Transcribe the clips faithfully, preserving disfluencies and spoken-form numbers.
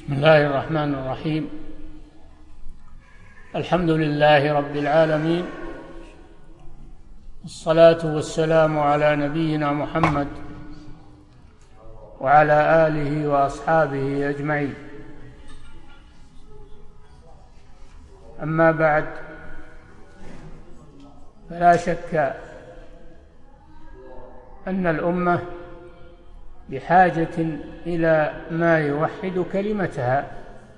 بسم الله الرحمن الرحيم. الحمد لله رب العالمين، الصلاة والسلام على نبينا محمد وعلى آله وأصحابه أجمعين. أما بعد، فلا شك أن الأمة بحاجة إلى ما يوحد كلمتها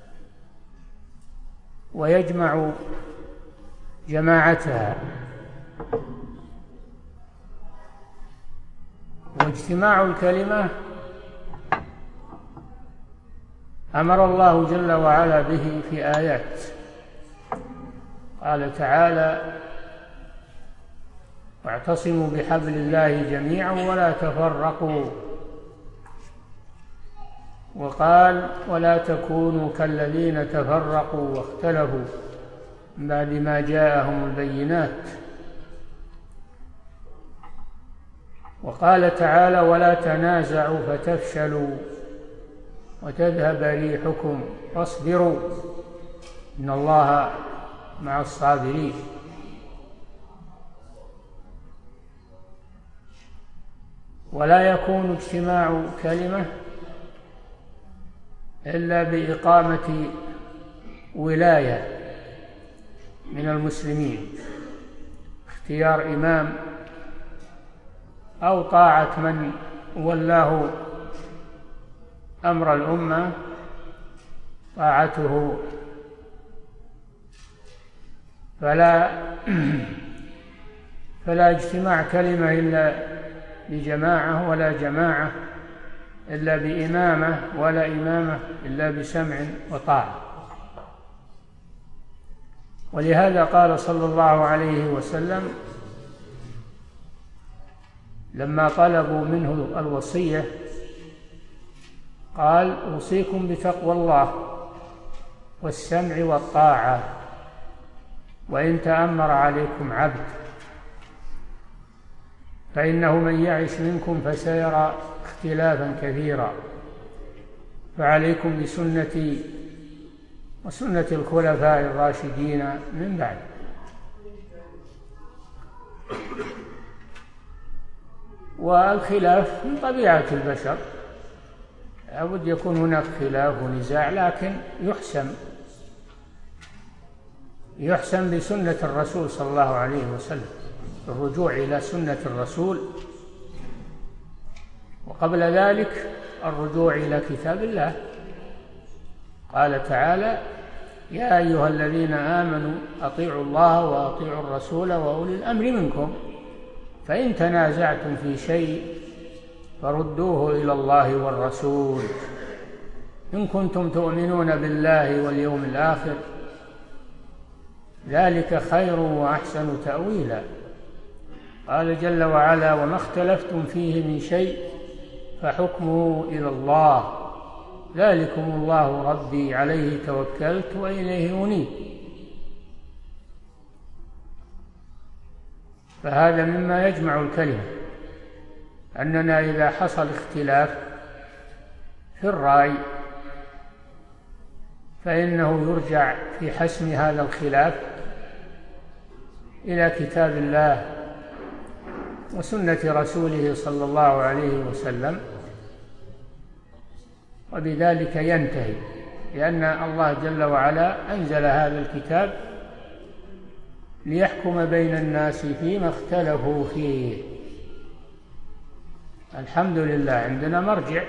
ويجمع جماعتها، واجتماع الكلمة أمر الله جل وعلا به في آيات. قال تعالى: واعتصموا بحبل الله جميعا ولا تفرقوا. وقال: ولا تكونوا كالذين تفرقوا واختلفوا من بعد ما جاءهم البينات. وقال تعالى: ولا تنازعوا فتفشلوا وتذهب ريحكم واصبروا إن الله مع الصابرين. ولا يكون اجتماع كلمة إلا بإقامة ولاية من المسلمين، اختيار إمام أو طاعة من ولاه أمر الأمة، طاعته. فلا فلا اجتماع كلمة إلا بجماعة، ولا جماعة إلا بإمامة، ولا إمامة إلا بسمع وطاعة. ولهذا قال صلى الله عليه وسلم لما طلبوا منه الوصية، قال: أوصيكم بتقوى الله والسمع والطاعة وإن تأمر عليكم عبد، فإنه من يعش منكم فسيرى اختلافا كثيرا، فعليكم بسنتي وسنة الخلفاء الراشدين من بعد. والخلاف من طبيعة البشر، لابد يكون هناك خلاف ونزاع، لكن يحسم يحسم بسنة الرسول صلى الله عليه وسلم، الرجوع إلى سنة الرسول، وقبل ذلك الرجوع إلى كتاب الله. قال تعالى: يا أيها الذين آمنوا أطيعوا الله وأطيعوا الرسول وأولي الأمر منكم، فإن تنازعتم في شيء فردوه إلى الله والرسول إن كنتم تؤمنون بالله واليوم الآخر، ذلك خير وأحسن تأويلا. قال جل وعلا: وما اختلفتم فيه من شيء فحكمه إلى الله، ذلكم الله ربي عليه توكلت وإليه أنيب. فهذا مما يجمع الكلمة، أننا إذا حصل اختلاف في الرأي فإنه يرجع في حسم هذا الخلاف إلى كتاب الله وسنة رسوله صلى الله عليه وسلم، وبذلك ينتهي، لأن الله جل وعلا أنزل هذا الكتاب ليحكم بين الناس فيما اختلفوا فيه. الحمد لله عندنا مرجع،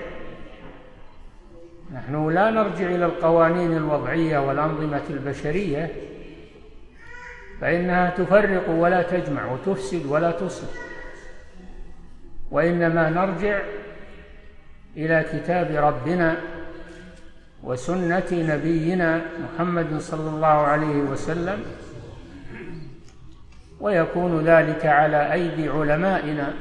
نحن لا نرجع إلى القوانين الوضعية والأنظمة البشرية، فإنها تفرق ولا تجمع وتفسد ولا تصلح، وإنما نرجع إلى كتاب ربنا وسنة نبينا محمد صلى الله عليه وسلم، ويكون ذلك على أيدي علمائنا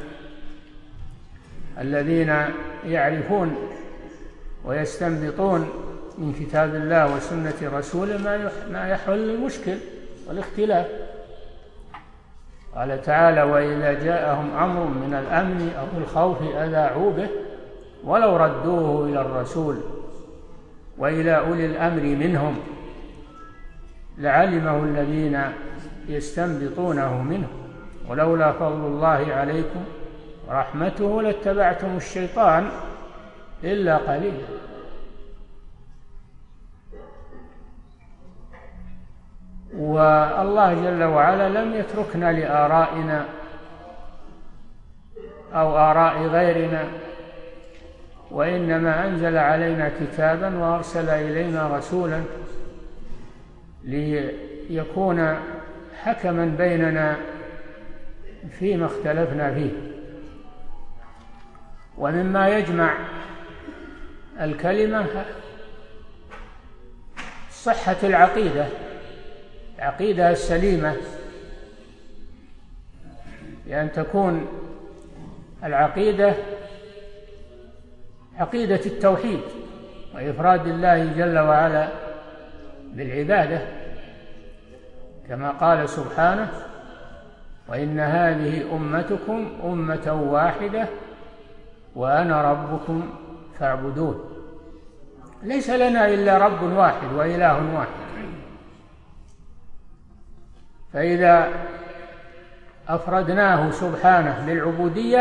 الذين يعرفون ويستنبطون من كتاب الله وسنة رسوله ما يحل المشكل والاختلاف. قال تعالى: وإذا جاءهم أمر من الأمن أو الخوف أذاعوا به ولو ردوه إلى الرسول وإلى أولي الأمر منهم لعلمه الذين يستنبطونه منه ولولا فضل الله عليكم ورحمته لاتبعتم الشيطان إلا قليلا. والله جل وعلا لم يتركنا لآرائنا أو آراء غيرنا، وإنما أنزل علينا كتابا وأرسل إلينا رسولا ليكون حكما بيننا فيما اختلفنا فيه. ومما يجمع الكلمة صحة العقيدة، العقيدة السليمة، لأن تكون العقيدة عقيدة التوحيد وإفراد الله جل وعلا بالعبادة، كما قال سبحانه: وإن هذه أمتكم أمة واحدة وأنا ربكم فاعبدون. ليس لنا إلا رب واحد وإله واحد، فإذا أفردناه سبحانه بالعبودية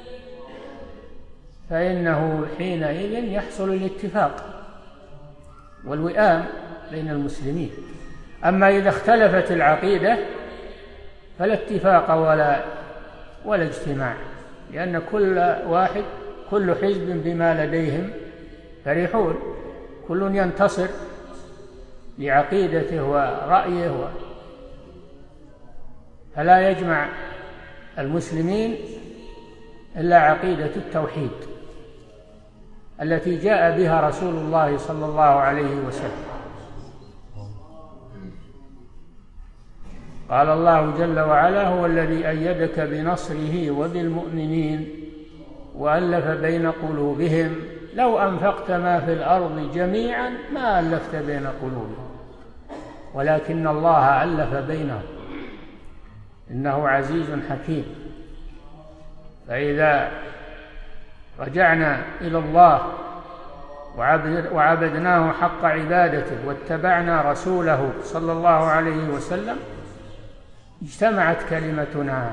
فإنه حينئذ يحصل الاتفاق والوئام بين المسلمين. أما إذا اختلفت العقيدة فلا اتفاق ولا ولا اجتماع، لأن كل واحد كل حزب بما لديهم فرحون، كل ينتصر لعقيدته ورأيه، فلا يجمع المسلمين إلا عقيدة التوحيد التي جاء بها رسول الله صلى الله عليه وسلم. قال الله جل وعلا: هو الذي أيدك بنصره وبالمؤمنين وألف بين قلوبهم لو أنفقت ما في الأرض جميعا ما ألفت بين قلوبهم ولكن الله ألف بينهم إنه عزيز حكيم. فإذا رجعنا إلى الله وعبدناه حق عبادته واتبعنا رسوله صلى الله عليه وسلم اجتمعت كلمتنا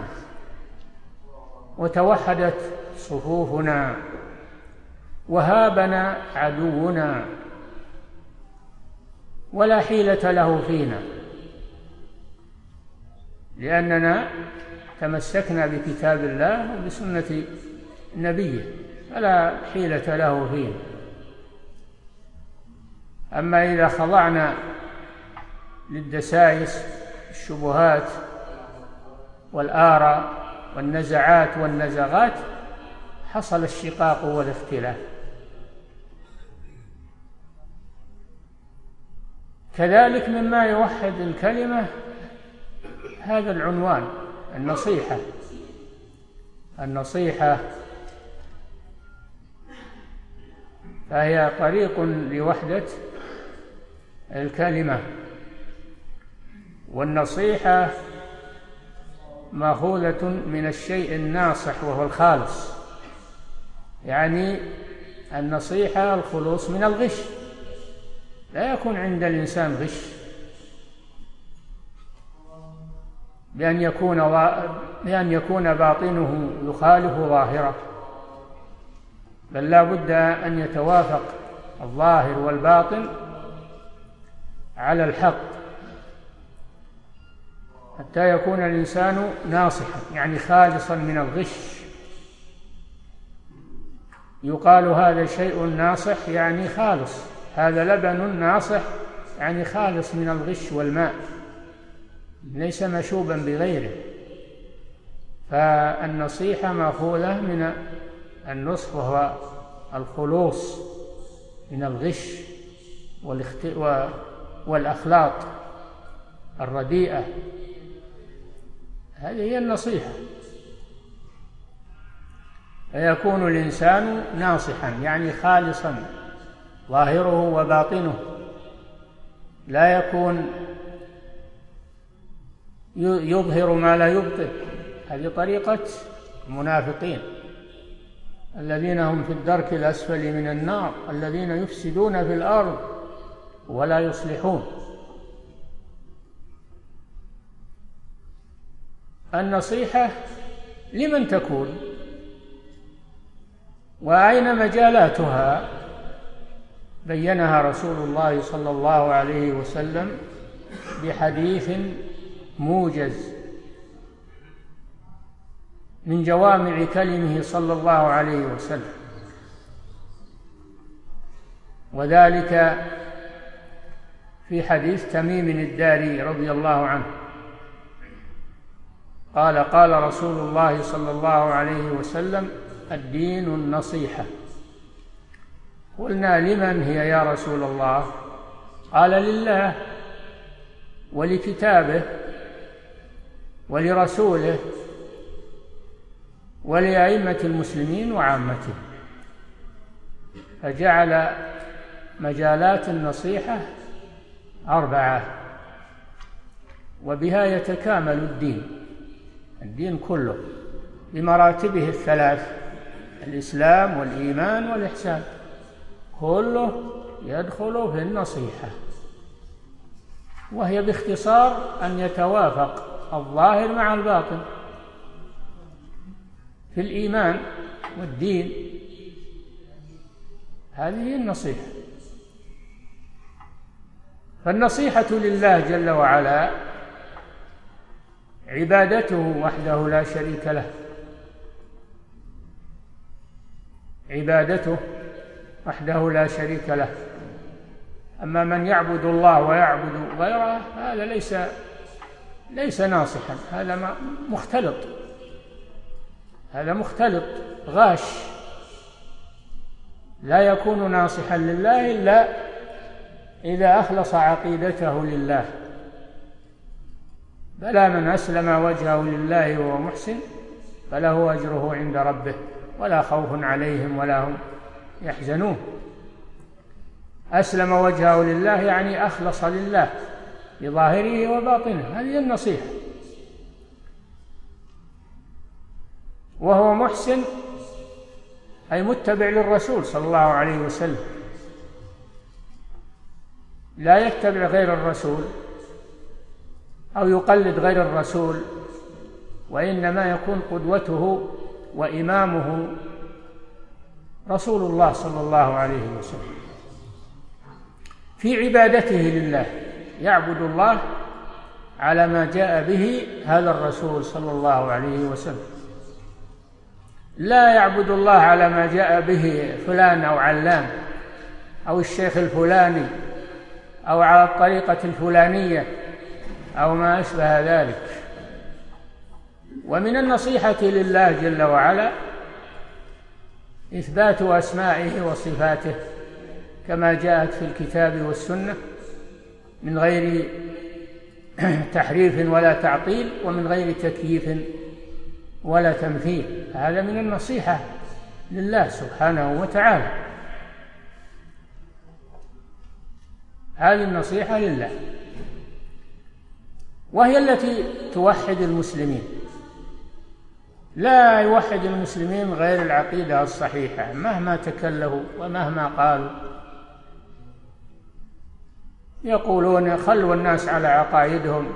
وتوحدت صفوفنا وهابنا عدونا ولا حيلة له فينا، لأننا تمسكنا بكتاب الله وبسنة نبيه فلا حيلة له فينا. أما إذا خضعنا للدسائس الشبهات والآراء والنزعات والنزغات حصل الشقاق والاختلاف. كذلك مما يوحد الكلمة هذا العنوان: النصيحة. النصيحة فهي طريق لوحدة الكلمة، والنصيحة مأخوذة من الشيء الناصح وهو الخالص، يعني النصيحة الخلوص من الغش، لا يكون عند الإنسان غش بأن يكون بأن يكون باطنه يخالف ظاهره، بل لا بد أن يتوافق الظاهر والباطن على الحق حتى يكون الإنسان ناصحا، يعني خالصا من الغش. يقال هذا شيء ناصح يعني خالص، هذا لبن ناصح يعني خالص من الغش والماء، ليس مشوبا بغيره. فالنصيحة مأخوذة من النصح وهو الخلوص من الغش والأخلاط الرديئة، هذه هي النصيحة. فيكون الإنسان ناصحا يعني خالصا ظاهره وباطنه، لا يكون يظهر ما لا يبطن، هذه طريقة المنافقين الذين هم في الدرك الأسفل من النار الذين يفسدون في الأرض ولا يصلحون. النصيحة لمن تكون وأين مجالاتها؟ بينها رسول الله صلى الله عليه وسلم بحديث موجز من جوامع كلمه صلى الله عليه وسلم، وذلك في حديث تميم الداري رضي الله عنه قال: قال رسول الله صلى الله عليه وسلم: الدين النصيحة. قلنا: لمن هي يا رسول الله؟ قال: لله ولكتابه ولرسوله ولأئمة المسلمين وعامته. فجعل مجالات النصيحة أربعة، وبها يتكامل الدين الدين كله بمراتبه الثلاث: الإسلام والإيمان والإحسان، كله يدخل في النصيحة، وهي باختصار أن يتوافق الظاهر مع الباطن في الإيمان والدين. هذه هي النصيحة. فالنصيحة لله جل وعلا عبادته وحده لا شريك له، عبادته وحده لا شريك له. أما من يعبد الله ويعبد غيره هذا ليس ليس ناصحا، هذا مختلط، هذا مختلط غاش، لا يكون ناصحا لله إلا إذا أخلص عقيدته لله. بلى من أسلم وجهه لله وهو محسن فله أجره عند ربه ولا خوف عليهم ولا هم يحزنون. أسلم وجهه لله يعني أخلص لله بظاهره وباطنه، هذه النصيحة. وهو محسن أي متبع للرسول صلى الله عليه وسلم، لا يتبع غير الرسول أو يقلد غير الرسول، وإنما يكون قدوته وإمامه رسول الله صلى الله عليه وسلم في عبادته لله، يعبد الله على ما جاء به هذا الرسول صلى الله عليه وسلم، لا يعبد الله على ما جاء به فلان أو علان أو الشيخ الفلاني أو على الطريقة الفلانية أو ما أشبه ذلك. ومن النصيحة لله جل وعلا إثبات أسمائه وصفاته كما جاءت في الكتاب والسنة من غير تحريف ولا تعطيل ومن غير تكييف ولا تمثيل. هذا من النصيحة لله سبحانه وتعالى، هذه النصيحة لله، وهي التي توحد المسلمين. لا يوحد المسلمين غير العقيدة الصحيحة مهما تكلفوا ومهما قالوا. يقولون خلوا الناس على عقائدهم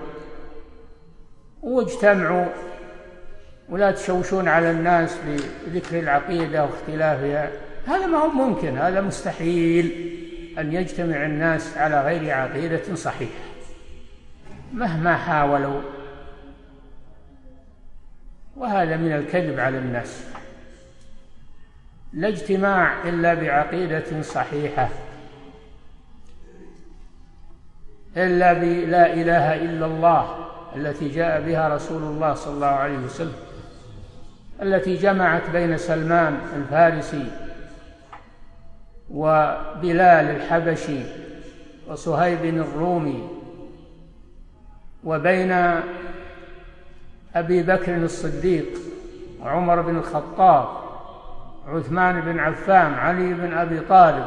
واجتمعوا ولا تشوشون على الناس بذكر العقيدة واختلافها، هذا ما هو ممكن، هذا مستحيل أن يجتمع الناس على غير عقيدة صحيحة مهما حاولوا، وهذا من الكذب على الناس. لا اجتماع إلا بعقيدة صحيحة، إلا بلا إله إلا الله التي جاء بها رسول الله صلى الله عليه وسلم، التي جمعت بين سلمان الفارسي وبلال الحبشي وصهيب الرومي، وبين أبي بكر الصديق وعمر بن الخطاب عثمان بن عفان علي بن أبي طالب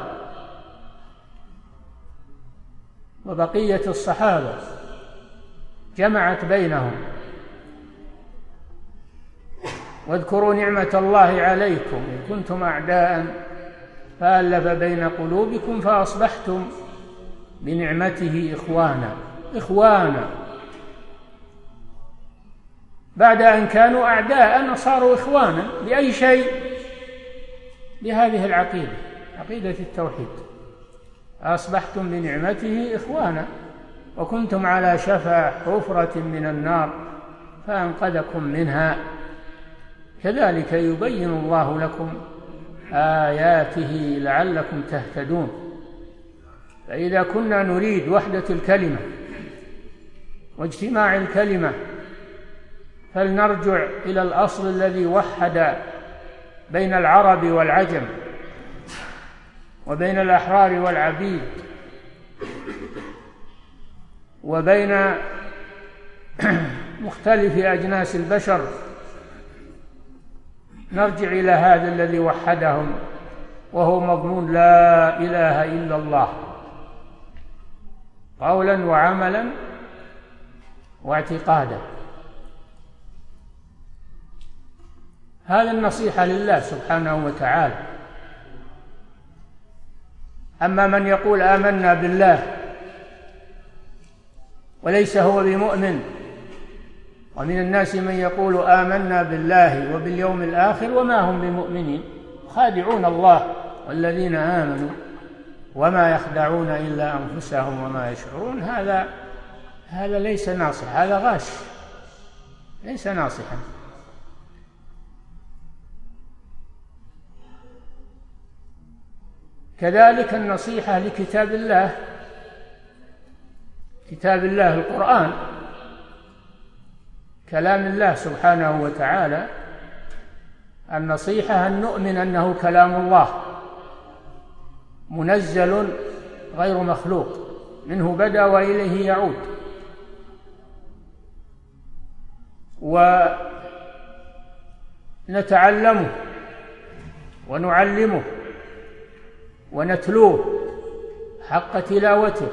وبقية الصحابة، جمعت بينهم واذكروا نعمة الله عليكم إن كنتم أعداء فألف بين قلوبكم فأصبحتم بنعمته إخوانا إخوانا بعد أن كانوا أعداء صاروا إخوانا بأي شيء؟ بهذه العقيدة، عقيدة التوحيد. أصبحتم بنعمته إخوانا وكنتم على شفا حفرة من النار فأنقذكم منها. كذلك يبين الله لكم آياته لعلكم تهتدون. فإذا كنا نريد وحدة الكلمة واجتماع الكلمة فلنرجع إلى الأصل الذي وحد بين العرب والعجم وبين الأحرار والعبيد وبين مختلف أجناس البشر. نرجع إلى هذا الذي وحدهم وهو مضمون لا إله إلا الله قولا وعملا واعتقادا. هذا النصيحة لله سبحانه وتعالى. أما من يقول آمنا بالله وليس هو بمؤمن، ومن الناس من يقول آمنا بالله وباليوم الآخر وما هم بمؤمنين خادعون الله والذين آمنوا وما يخدعون إلا أنفسهم وما يشعرون. هذا هذا ليس ناصح، هذا غاش، ليس ناصحا. كذلك النصيحة لكتاب الله، كتاب الله القرآن كلام الله سبحانه وتعالى. النصيحة أن نؤمن أنه كلام الله منزل غير مخلوق، منه بدأ وإليه يعود، ونتعلمه ونعلمه ونتلوه حق تلاوته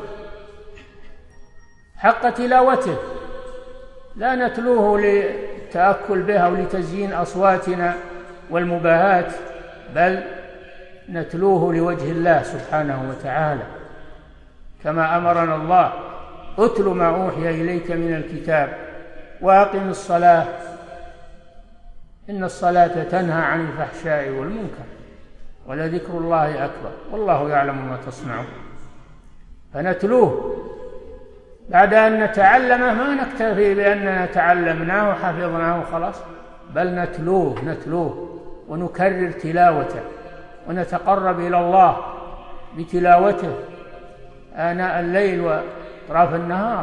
حق تلاوته لا نتلوه للتأكل به أو لتزيين أصواتنا والمباهات، بل نتلوه لوجه الله سبحانه وتعالى كما أمرنا الله: اتل ما أوحي إليك من الكتاب وأقم الصلاة إن الصلاة تنهى عن الفحشاء والمنكر ولذكر الله أكبر والله يعلم ما تصنعون. فنتلوه بعد أن نتعلمه، ما نكتفي بأننا تعلمناه وحفظناه خلاص، بل نتلوه نتلوه ونكرر تلاوته ونتقرب إلى الله بتلاوته آناء الليل وأطراف النهار،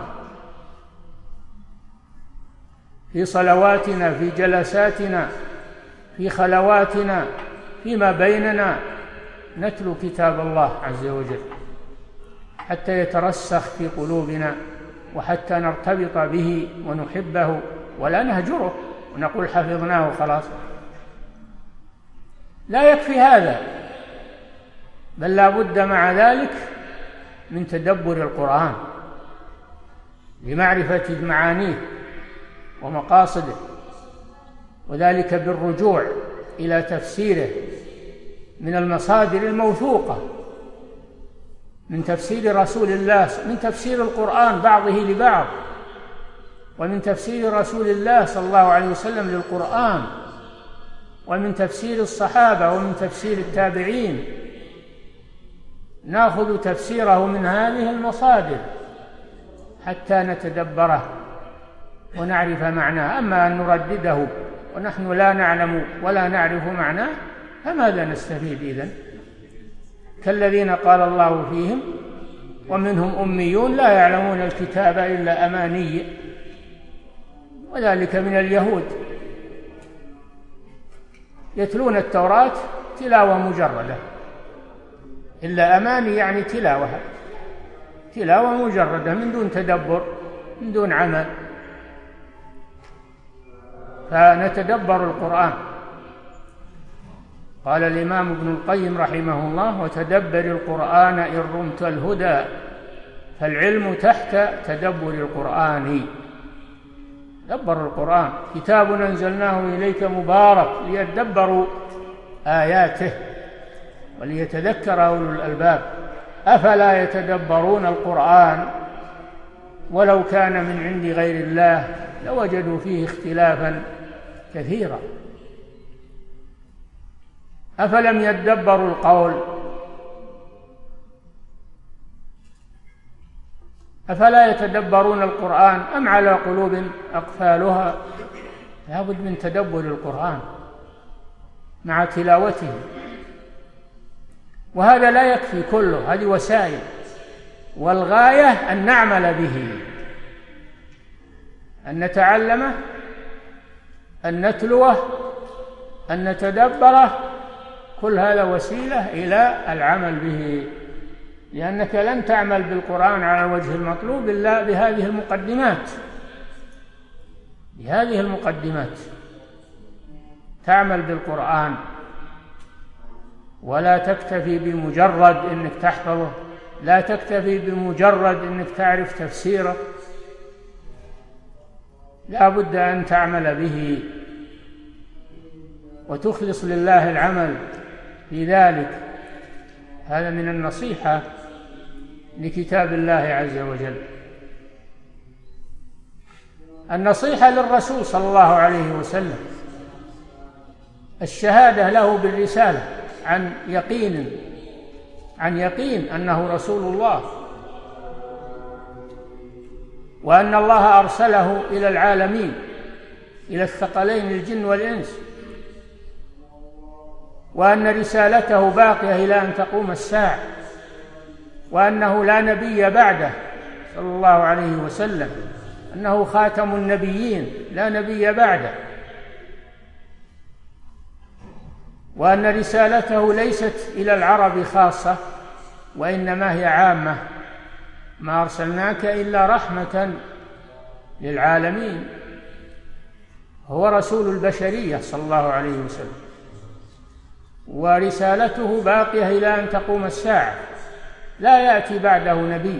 في صلواتنا، في جلساتنا، في خلواتنا، فيما بيننا نتلو كتاب الله عز وجل حتى يترسخ في قلوبنا وحتى نرتبط به ونحبه ولا نهجره ونقول حفظناه خلاص. لا يكفي هذا، بل لا بد مع ذلك من تدبر القرآن لمعرفة معانيه ومقاصده، وذلك بالرجوع إلى تفسيره من المصادر الموثوقة، من تفسير رسول الله، من تفسير القرآن بعضه لبعض، ومن تفسير رسول الله صلى الله عليه وسلم للقرآن، ومن تفسير الصحابة، ومن تفسير التابعين. نأخذ تفسيره من هذه المصادر حتى نتدبره ونعرف معناه. أما أن نردده ونحن لا نعلم ولا نعرف معناه فماذا نستفيد إذن؟ كالذين قال الله فيهم: ومنهم أميون لا يعلمون الكتاب إلا أماني، وذلك من اليهود يتلون التوراة تلاوة مجردة، إلا أماني يعني تلاوة تلاوة مجردة من دون تدبر من دون عمل. فنتدبر القرآن. قال الإمام ابن القيم رحمه الله: وتدبر القرآن إن رمت الهدى، فالعلم تحت تدبر القرآن. دبروا القرآن. كتاب أنزلناه إليك مبارك ليدبروا آياته وليتذكر أولو الألباب. أفلا يتدبرون القرآن ولو كان من عند غير الله لوجدوا فيه اختلافا كثيرا. أفلم يدبروا القول أفلا يتدبرون القرآن أم على قلوب أقفالها. لا بد من تدبر القرآن مع تلاوته، وهذا لا يكفي كله، هذه وسائل، والغاية أن نعمل به، أن نتعلمه، أن نتلوه، أن نتدبره، كل هذا وسيلة إلى العمل به، لأنك لن تعمل بالقرآن على الوجه المطلوب إلا بهذه المقدمات بهذه المقدمات تعمل بالقرآن، ولا تكتفي بمجرد أنك تحفظه، لا تكتفي بمجرد أنك تعرف تفسيره، لا بد أن تعمل به وتخلص لله العمل في ذلك. هذا من النصيحة لكتاب الله عز وجل. النصيحة للرسول صلى الله عليه وسلم، الشهادة له بالرسالة عن يقين عن يقين أنه رسول الله، وأن الله أرسله إلى العالمين، إلى الثقلين الجن والإنس، وأن رسالته باقية إلى أن تقوم الساعة، وأنه لا نبي بعده صلى الله عليه وسلم، أنه خاتم النبيين لا نبي بعده، وأن رسالته ليست إلى العرب خاصة وإنما هي عامة، ما أرسلناك إلا رحمة للعالمين، هو رسول البشرية صلى الله عليه وسلم، ورسالته باقية إلى أن تقوم الساعة، لا يأتي بعده نبي.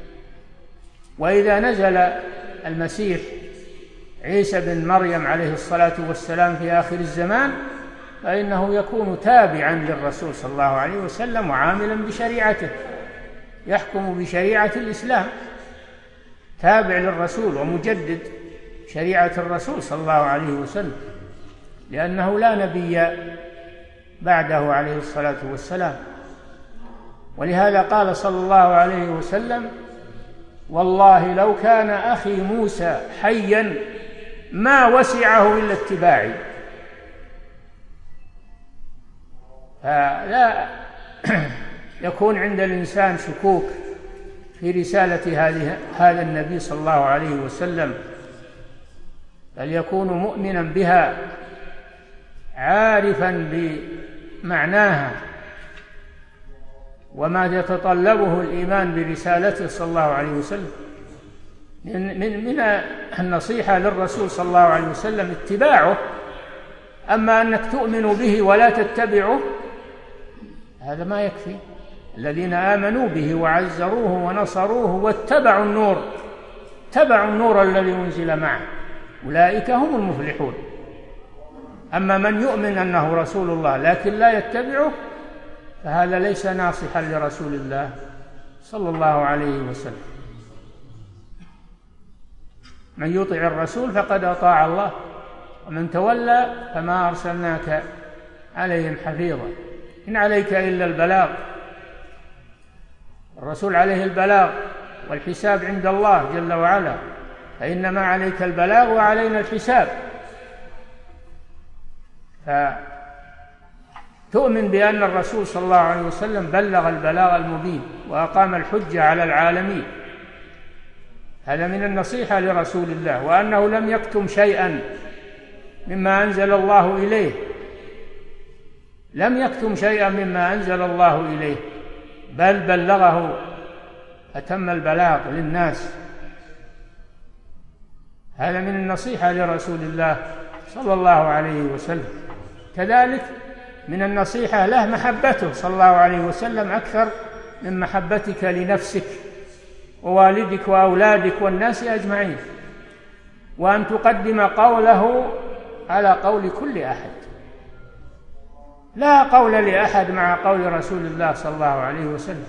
وإذا نزل المسيح عيسى بن مريم عليه الصلاة والسلام في آخر الزمان فإنه يكون تابعا للرسول صلى الله عليه وسلم وعاملا بشريعته، يحكم بشريعة الإسلام، تابع للرسول ومجدد شريعة الرسول صلى الله عليه وسلم، لأنه لا نبي بعده عليه الصلاة والسلام. ولهذا قال صلى الله عليه وسلم: والله لو كان أخي موسى حيا ما وسعه إلا اتباعي. فلا يكون عند الإنسان شكوك في رسالة هذه هذا النبي صلى الله عليه وسلم، بل يكون مؤمنا بها عارفا بمعناها وما يتطلبه الإيمان برسالته صلى الله عليه وسلم. من, من, من النصيحة للرسول صلى الله عليه وسلم اتباعه، أما أنك تؤمن به ولا تتبعه هذا ما يكفي. الذين آمنوا به وعزروه ونصروه واتبعوا النور اتبعوا النور الذي أنزل معه أولئك هم المفلحون. أما من يؤمن أنه رسول الله لكن لا يتبعه فهذا ليس ناصحا لرسول الله صلى الله عليه وسلم. من يطع الرسول فقد أطاع الله، ومن تولى فما أرسلناك عليهم حفيظا، إن عليك إلا البلاغ. الرسول عليه البلاغ والحساب عند الله جل وعلا، فإنما عليك البلاغ وعلينا الحساب. فتؤمن بأن الرسول صلى الله عليه وسلم بلغ البلاغ المبين وأقام الحجة على العالمين، هذا من النصيحة لرسول الله، وأنه لم يكتم شيئا مما أنزل الله إليه، لم يكتم شيئا مما أنزل الله إليه، بل بلغه أتم البلاغ للناس. هذا من النصيحة لرسول الله صلى الله عليه وسلم. كذلك من النصيحة له محبته صلى الله عليه وسلم أكثر من محبتك لنفسك ووالدك وأولادك والناس أجمعين، وأن تقدم قوله على قول كل أحد، لا قول لأحد مع قول رسول الله صلى الله عليه وسلم،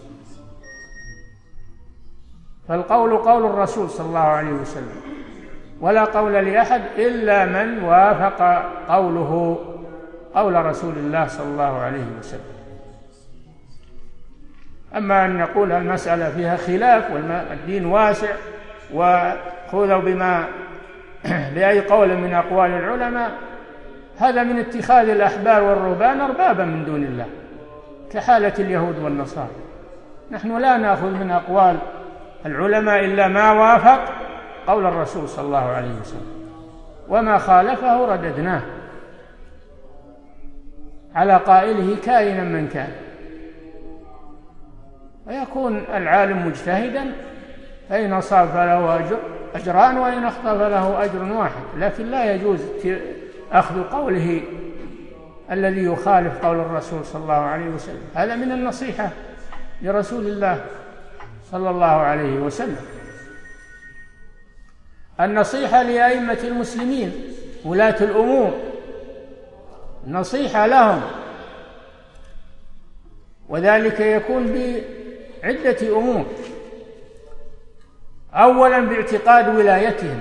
فالقول قول الرسول صلى الله عليه وسلم، ولا قول لأحد إلا من وافق قوله قول رسول الله صلى الله عليه وسلم. أما أن نقول المسألة فيها خلاف والدين واسع وخذوا بما بأي قول من أقوال العلماء، هذا من اتخاذ الأحبار والرهبان أربابا من دون الله كحالة اليهود والنصارى. نحن لا نأخذ من أقوال العلماء إلا ما وافق قول الرسول صلى الله عليه وسلم، وما خالفه رددناه على قائله كائنا من كان. ويكون العالم مجتهدا، فإن أصاب فله أجر أجران وإن أخطأ فله أجر واحد، لكن لا يجوز أخذ قوله الذي يخالف قول الرسول صلى الله عليه وسلم. هذا من النصيحة لرسول الله صلى الله عليه وسلم. النصيحة لأئمة المسلمين ولاة الأمور، نصيحة لهم، وذلك يكون بعدة أمور. أولا باعتقاد ولايتهم،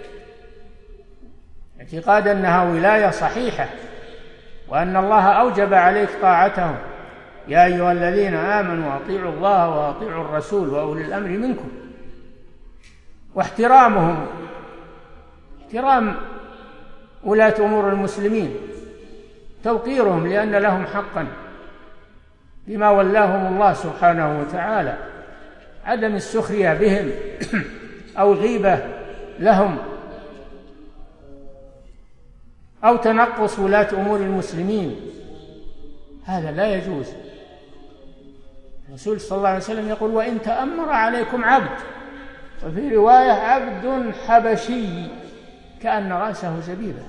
اعتقاد أنها ولاية صحيحة وأن الله أوجب عليك طاعتهم، يا أيها الذين آمنوا أطيعوا الله وأطيعوا الرسول وأولي الأمر منكم. واحترامهم، احترام ولاة أمور المسلمين، توقيرهم لأن لهم حقا بما ولاهم الله سبحانه وتعالى، عدم السخرية بهم أو غيبة لهم أو تنقص ولاة أمور المسلمين، هذا لا يجوز. الرسول صلى الله عليه وسلم يقول: وإن تأمر عليكم عبد، وفي رواية: عبد حبشي كأن رأسه زبيبة.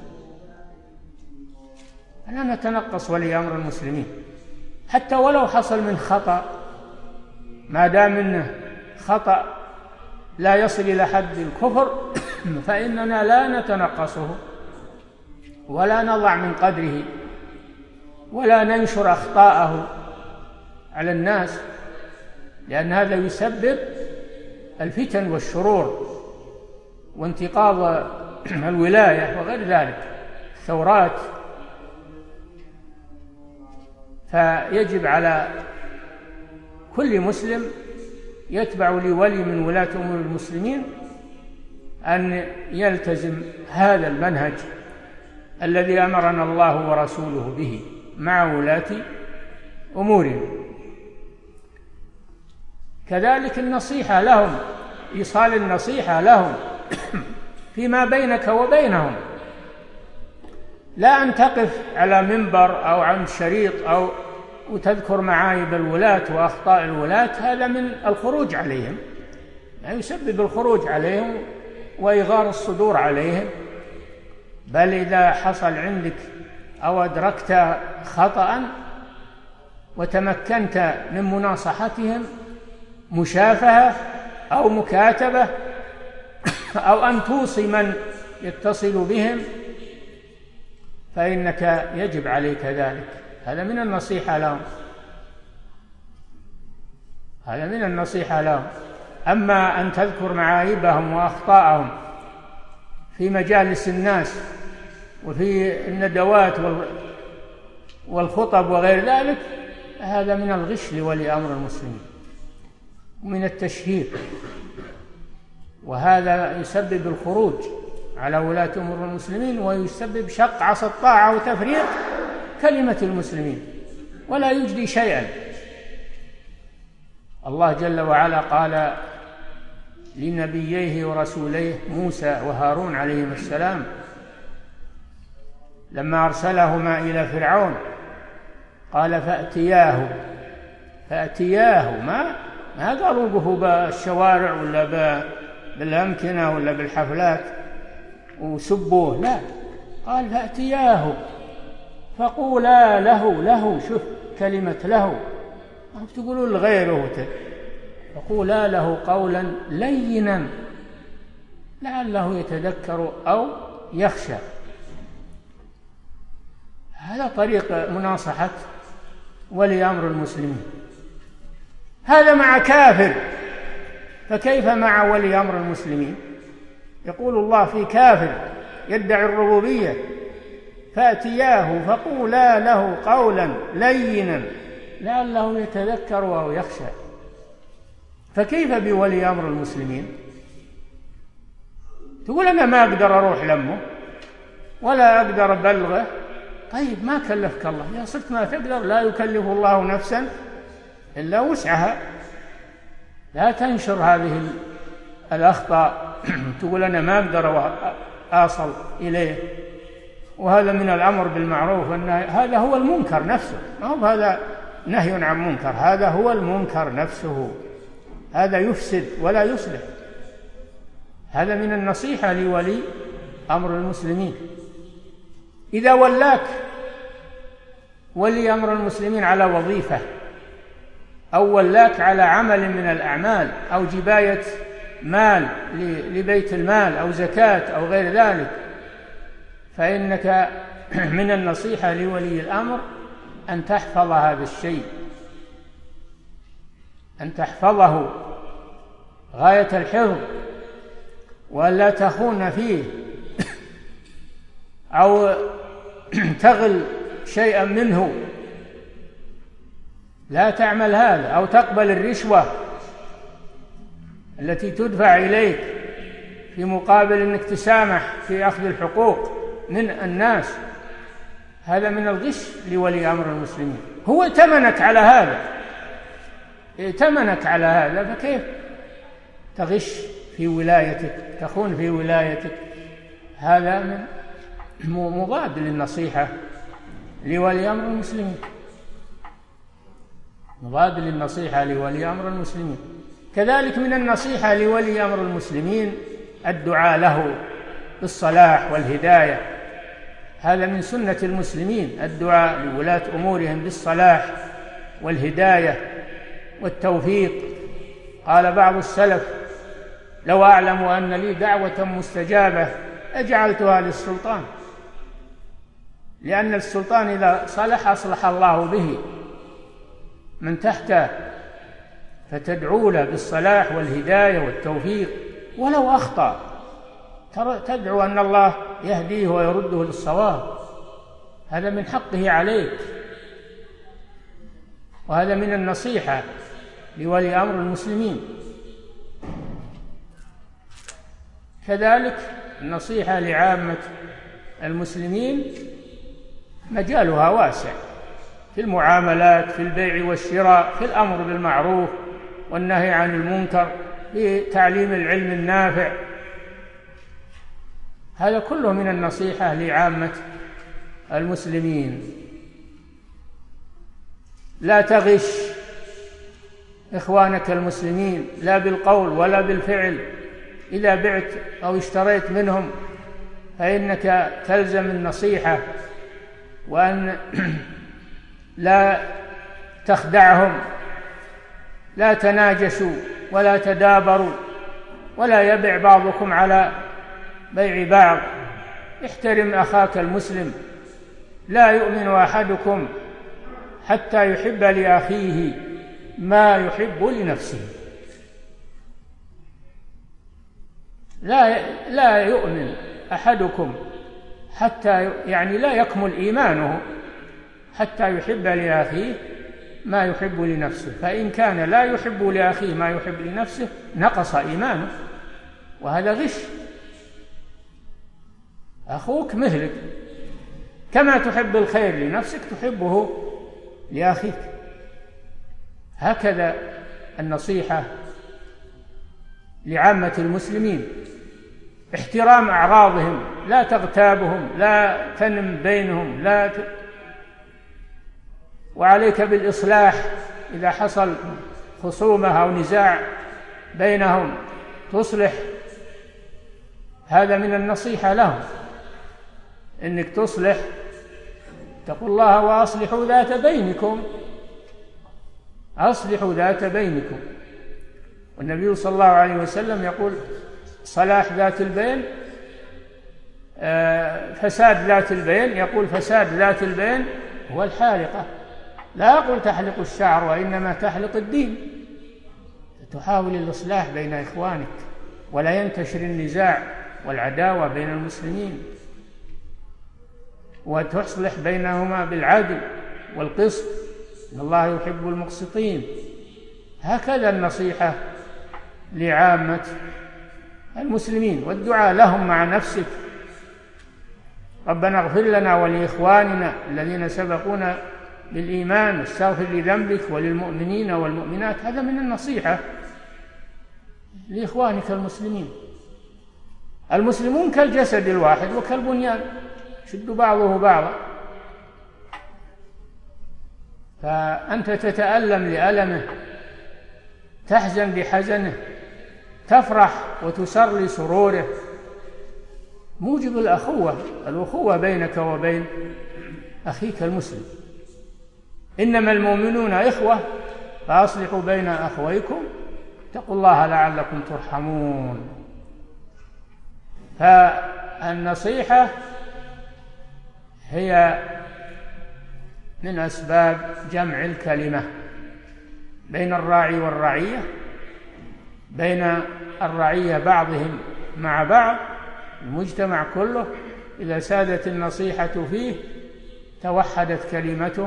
لا نتنقص ولي أمر المسلمين حتى ولو حصل من خطأ، ما دام منه خطأ لا يصل إلى حد الكفر فإننا لا نتنقصه ولا نضع من قدره ولا ننشر أخطاءه على الناس، لأن هذا يسبب الفتن والشرور وانتقاض الولاية وغير ذلك، الثورات. فيجب على كل مسلم يتبع لولي من ولاة أمور المسلمين أن يلتزم هذا المنهج الذي أمرنا الله ورسوله به مع ولاة أمورهم. كذلك النصيحة لهم، إيصال النصيحة لهم فيما بينك وبينهم، لا أن تقف على منبر أو عن شريط أو وتذكر معايب الولاة وأخطاء الولاة، هذا من الخروج عليهم، لا يسبب الخروج عليهم وإغار الصدور عليهم. بل إذا حصل عندك أو أدركت خطأ وتمكنت من مناصحتهم، مشافهة أو مكاتبة أو أن توصي من يتصل بهم، فإنك يجب عليك ذلك. هذا من النصيحة لهم، هذا من النصيحة لهم. أما أن تذكر معايبهم وأخطاءهم في مجالس الناس وفي الندوات والخطب وغير ذلك، هذا من الغش لولي أمر المسلمين ومن التشهير، وهذا يسبب الخروج على ولاة أمور المسلمين ويسبب شق عصا الطاعة وتفريق كلمة المسلمين ولا يجدي شيئا. الله جل وعلا قال لنبييه ورسوليه موسى وهارون عليهما السلام لما أرسلهما إلى فرعون، قال فأتياه فأتياه ما ما قالوا به بالشوارع ولا بالأمكنة ولا بالحفلات وسبوه، لا، قال فأتياه فقولا له له شوف كلمة له، تقولوا لغيره، فقولا له قولا لينا لعله يتذكر أو يخشى. هذا طريق مناصحة ولي أمر المسلمين. هذا مع كافر، فكيف مع ولي أمر المسلمين؟ يقول الله في كافر يدعي الربوبية: فأتياه فقولا له قولا لينا لعله يتذكر أو يخشى. فكيف بولي أمر المسلمين؟ تقول أنا ما أقدر أروح لمه ولا أقدر أبلغه. طيب ما كلفك الله، يا صرت ما تقدر، لا يكلف الله نفسا إلا وسعها. لا تنشر هذه الأخطاء تقول أنا ما أقدر أصل إليه. وهذا من الأمر بالمعروف، هذا هو المنكر نفسه، ما هو هذا نهي عن منكر، هذا هو المنكر نفسه، هذا يفسد ولا يصلح. هذا من النصيحة لولي أمر المسلمين. إذا ولاك ولي أمر المسلمين على وظيفة أو ولاك على عمل من الأعمال أو جباية مال لبيت المال أو زكاة أو غير ذلك، فإنك من النصيحة لولي الأمر أن تحفظ هذا الشيء، أن تحفظه غاية الحفظ، ولا تخون فيه أو تغل شيئا منه. لا تعمل هذا، أو تقبل الرشوة التي تدفع إليك في مقابل أنك تسامح في أخذ الحقوق من الناس. هذا من الغش لولي أمر المسلمين. هو ائتمنك على هذا، ائتمنك على هذا، فكيف تغش في ولايتك، تخون في ولايتك؟ هذا من مضاد للنصيحة لولي أمر المسلمين، مضاد للنصيحة لولي أمر المسلمين. كذلك من النصيحة لولي أمر المسلمين الدعاء له بالصلاح والهداية. هذا من سنة المسلمين، الدعاء لولاة أمورهم بالصلاح والهداية والتوفيق. قال بعض السلف: لو أعلم أن لي دعوة مستجابة أجعلتها للسلطان، لأن السلطان إذا صلح أصلح الله به من تحته، فتدعو له بالصلاح والهداية والتوفيق. ولو أخطأ تدعو أن الله يهديه ويرده للصواب، هذا من حقه عليك، وهذا من النصيحة لولي أمر المسلمين. كذلك النصيحة لعامة المسلمين مجالها واسع، في المعاملات، في البيع والشراء، في الأمر بالمعروف والنهي عن المنكر، في تعليم العلم النافع. هذا كله من النصيحة لعامة المسلمين. لا تغش إخوانك المسلمين، لا بالقول ولا بالفعل. إذا بعت أو اشتريت منهم فإنك تلزم النصيحة، وأن لا تخدعهم، لا تناجشوا ولا تدابروا، ولا يبع بعضكم على بيع بعض. احترم أخاك المسلم. لا يؤمن أحدكم حتى يحب لأخيه ما يحب لنفسه. لا لا يؤمن أحدكم حتى يعني لا يكمل إيمانه حتى يحب لأخيه ما يحب لنفسه. فإن كان لا يحب لأخيه ما يحب لنفسه نقص إيمانه، وهذا غش. أخوك مثلك، كما تحب الخير لنفسك تحبه لأخيك. هكذا النصيحة لعامة المسلمين. احترام أعراضهم، لا تغتابهم، لا تنم بينهم، لا ت... وعليك بالإصلاح إذا حصل خصومة أو نزاع بينهم تصلح. هذا من النصيحة لهم، إنك تصلح. اتقوا الله وأصلحوا ذات بينكم، أصلحوا ذات بينكم. والنبي صلى الله عليه وسلم يقول: صلاح ذات البين، فساد ذات البين. يقول فساد ذات البين هو الحالقة، لا أقول تحلق الشعر، وإنما تحلق الدين، تحاول الإصلاح بين إخوانك ولا ينتشر النزاع والعداوة بين المسلمين، وتصلح بينهما بالعدل والقسط، إن الله يحب المقسطين. هكذا النصيحة لعامة المسلمين، والدعاء لهم مع نفسك: ربنا اغفر لنا ولإخواننا الذين سبقونا بالإيمان، واستغفر لذنبك وللمؤمنين والمؤمنات. هذا من النصيحة لإخوانك المسلمين. المسلمون كالجسد الواحد وكالبنيان، يشد بعضه بعضا، فأنت تتألم لألمه، تحزن بحزنه، تفرح وتسر لسروره. موجب الأخوة، الأخوة بينك وبين أخيك المسلم. إنما المؤمنون إخوة فأصلحوا بين أخويكم، اتقوا الله لعلكم ترحمون. فالنصيحة هي من أسباب جمع الكلمة بين الراعي والرعية، بين الرعية بعضهم مع بعض، المجتمع كله إذا سادت النصيحة فيه توحدت كلمته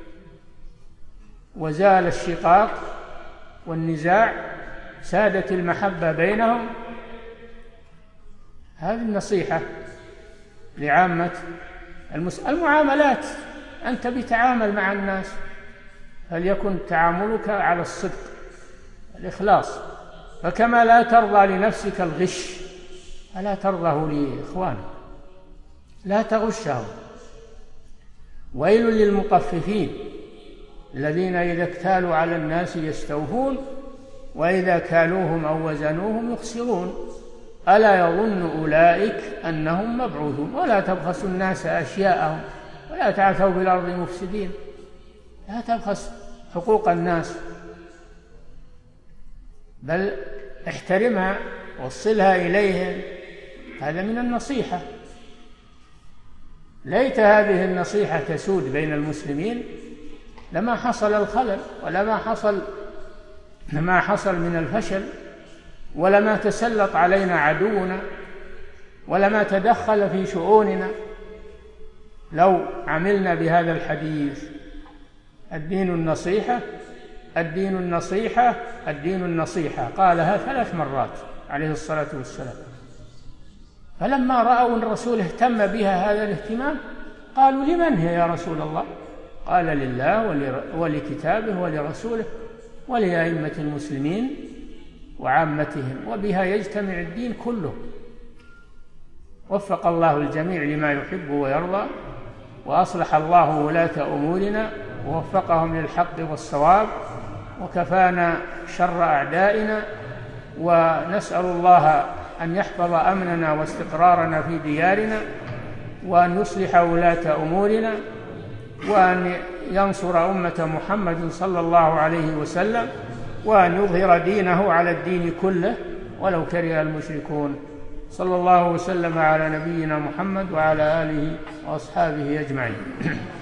وزال الشقاق والنزاع، سادت المحبة بينهم. هذه النصيحة لعامة المعاملات. أنت بتعامل مع الناس فليكن تعاملك على الصدق، الإخلاص. فكما لا ترضى لنفسك الغش فلا ترضاه لإخوانك، لا تغشهم. ويل للمطففين الذين إذا اكتالوا على الناس يستوفون وإذا كالوهم أو وزنوهم يخسرون ألا يظن أولئك أنهم مبعوثون. ولا تبخسوا الناس أشياءهم ولا تعثوا في الأرض مفسدين. لا تبخس حقوق الناس، بل احترمها وصلها إليهم. هذا من النصيحة. ليت هذه النصيحة تسود بين المسلمين لما حصل الخلل، ولما حصل لما حصل من الفشل، ولما تسلط علينا عدونا، ولما تدخل في شؤوننا. لو عملنا بهذا الحديث: الدين النصيحة، الدين النصيحة، الدين النصيحة، قالها ثلاث مرات عليه الصلاة والسلام. فلما رأوا أن الرسول اهتم بها هذا الاهتمام قالوا: لمن هي يا رسول الله؟ قال: لله ولكتابه ولرسوله ولأئمة المسلمين وعامتهم، وبها يجتمع الدين كله. وفق الله الجميع لما يحب ويرضى، وأصلح الله ولاة أمورنا ووفقهم للحق والصواب، وكفانا شر أعدائنا. ونسأل الله أن يحفظ أمننا واستقرارنا في ديارنا، وأن يصلح ولاة أمورنا، وأن ينصر أمة محمد صلى الله عليه وسلم، وأن يظهر دينه على الدين كله ولو كره المشركون. صلى الله وسلم على نبينا محمد وعلى آله وأصحابه أجمعين.